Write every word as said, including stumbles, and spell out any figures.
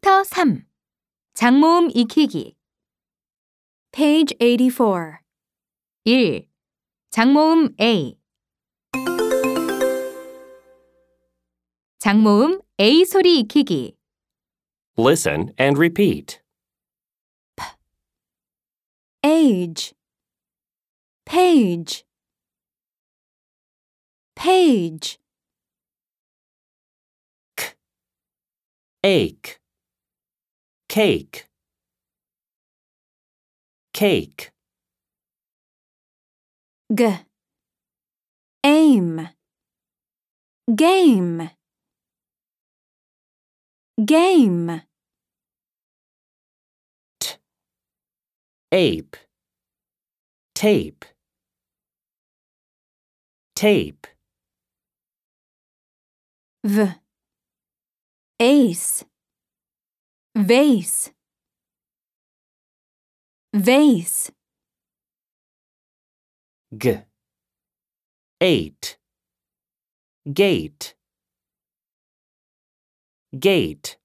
챕터 삼. 장모음 익히기. Page eighty-four. 일. 장모음 A. 장모음 A 소리 익히기. Listen and repeat. Age. Page. Page. Ache. Cake. Cake. G. Aim. Game. Game. T. Ape. Tape. Tape. V. Ace. Vase. Vase. G. Eight. Gate. Gate.